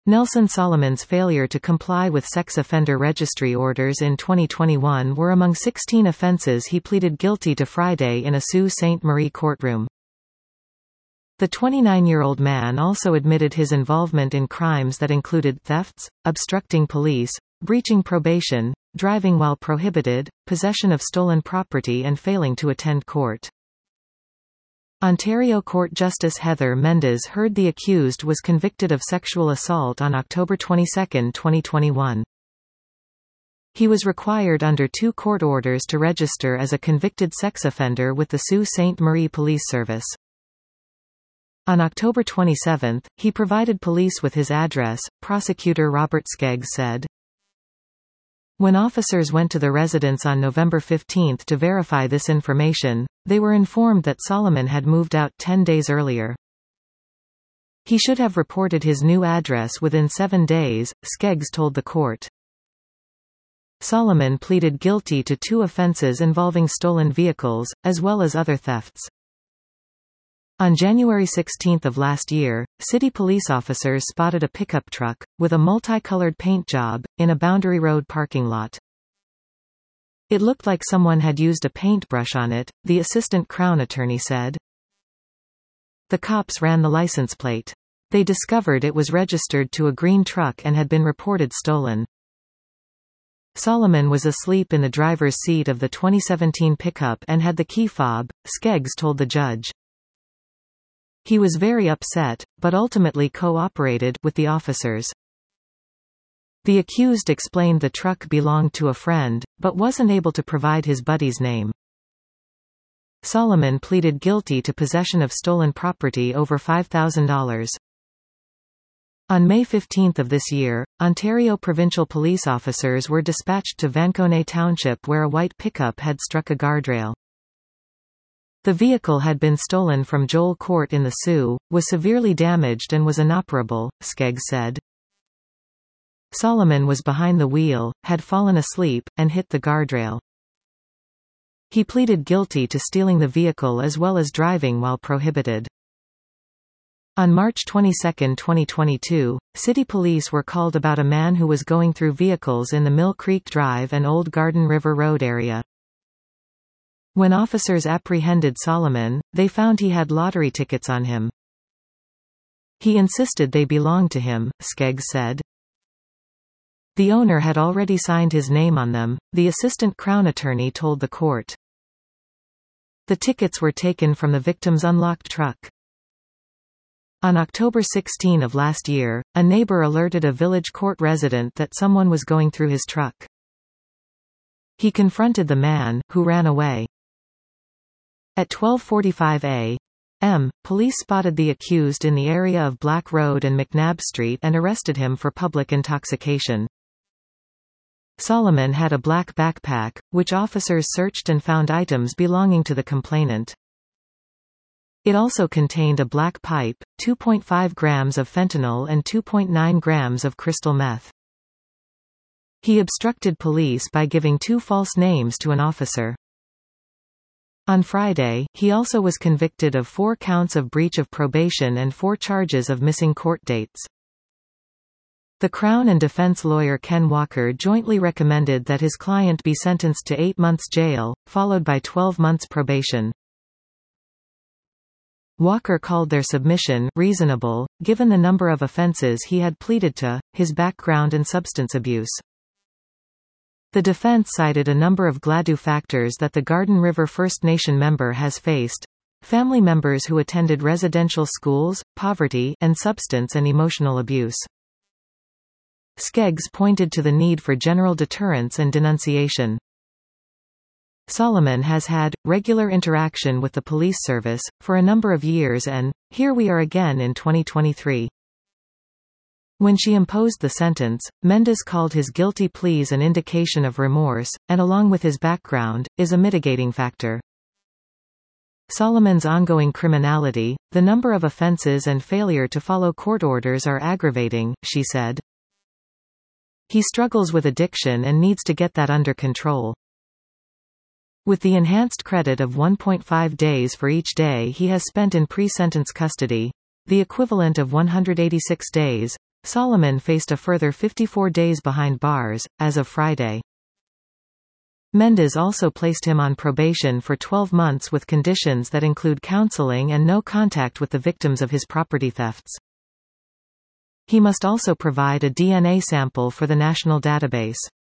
Nelson Solomon's failure to comply with sex offender registry orders in 2021 were among 16 offenses he pleaded guilty to Friday in a Sault Ste. Marie courtroom. The 29-year-old man also admitted his involvement in crimes that included thefts, obstructing police, breaching probation, driving while prohibited, possession of stolen property and failing to attend court. Ontario Court Justice Heather Mendes heard the accused was convicted of sexual assault on October 22, 2021. He was required under 2 court orders to register as a convicted sex offender with the Sault Ste. Marie Police Service. On October 27, he provided police with his address, prosecutor Robert Skeggs said. When officers went to the residence on November 15 to verify this information, they were informed that Solomon had moved out 10 days earlier. He should have reported his new address within 7 days, Skeggs told the court. Solomon pleaded guilty to 2 offenses involving stolen vehicles, as well as other thefts. On January 16 of last year, city police officers spotted a pickup truck, with a multicolored paint job, in a Boundary Road parking lot. It looked like someone had used a paintbrush on it, the assistant Crown attorney said. The cops ran the license plate. They discovered it was registered to a green truck and had been reported stolen. Solomon was asleep in the driver's seat of the 2017 pickup and had the key fob, Skeggs told the judge. He was very upset, but ultimately cooperated with the officers. The accused explained the truck belonged to a friend, but wasn't able to provide his buddy's name. Solomon pleaded guilty to possession of stolen property over $5,000. On May 15 of this year, Ontario provincial police officers were dispatched to Vancouver Township where a white pickup had struck a guardrail. The vehicle had been stolen from Joel Court in the Sault, was severely damaged and was inoperable, Skeggs said. Solomon was behind the wheel, had fallen asleep, and hit the guardrail. He pleaded guilty to stealing the vehicle as well as driving while prohibited. On March 22, 2022, city police were called about a man who was going through vehicles in the Mill Creek Drive and Old Garden River Road area. When officers apprehended Solomon, they found he had lottery tickets on him. He insisted they belonged to him, Skeggs said. The owner had already signed his name on them, the assistant Crown attorney told the court. The tickets were taken from the victim's unlocked truck. On October 16 of last year, a neighbor alerted a village court resident that someone was going through his truck. He confronted the man, who ran away. At 12:45 a.m., police spotted the accused in the area of Black Road and McNabb Street and arrested him for public intoxication. Solomon had a black backpack, which officers searched and found items belonging to the complainant. It also contained a black pipe, 2.5 grams of fentanyl and 2.9 grams of crystal meth. He obstructed police by giving 2 false names to an officer. On Friday, he also was convicted of 4 counts of breach of probation and 4 charges of missing court dates. The Crown and defense lawyer Ken Walker jointly recommended that his client be sentenced to 8 months jail, followed by 12 months probation. Walker called their submission reasonable, given the number of offenses he had pleaded to, his background and substance abuse. The defense cited a number of GLADU factors that the Garden River First Nation member has faced: family members who attended residential schools, poverty, and substance and emotional abuse. Skeggs pointed to the need for general deterrence and denunciation. Solomon has had regular interaction with the police service for a number of years and here we are again in 2023. When she imposed the sentence, Mendes called his guilty pleas an indication of remorse, and along with his background, is a mitigating factor. Solomon's ongoing criminality, the number of offenses and failure to follow court orders are aggravating, she said. He struggles with addiction and needs to get that under control. With the enhanced credit of 1.5 days for each day he has spent in pre-sentence custody, the equivalent of 186 days, Solomon faced a further 54 days behind bars, as of Friday. Mendes also placed him on probation for 12 months with conditions that include counseling and no contact with the victims of his property thefts. He must also provide a DNA sample for the national database.